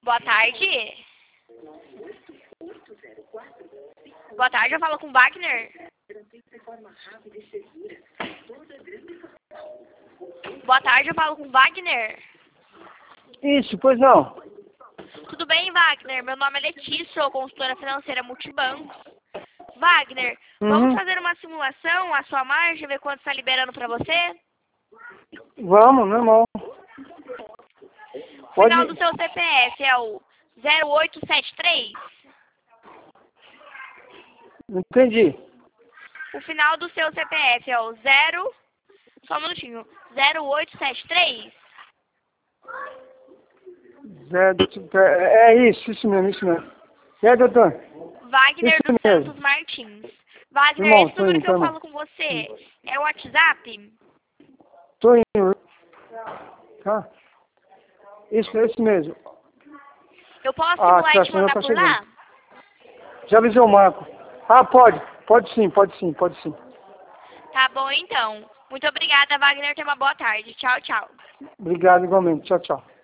Boa tarde. Boa tarde, eu falo com Wagner. Boa tarde, eu falo com Wagner. Isso, pois não. Tudo bem, Wagner? Meu nome é Letícia, sou consultora financeira multibancos. Wagner, vamos fazer uma simulação, a sua margem, ver quanto está liberando para você? Vamos, normal. O final do seu CPF é o 0873? Entendi. O final do seu CPF é o 0... Só um minutinho. 0873? É isso mesmo. É, doutor? Wagner Isso dos mesmo. Santos Martins. Wagner, Irmão, esse número que eu tô indo. falo com você é o WhatsApp? Tô indo. Tá? Isso mesmo. Eu posso simular e te mandar tá por lá? chegando. Já avisei o Marco. Pode. Pode sim. Tá bom, então. Muito obrigada, Wagner. Tenha uma boa tarde. Tchau, tchau. Obrigado igualmente. Tchau, tchau.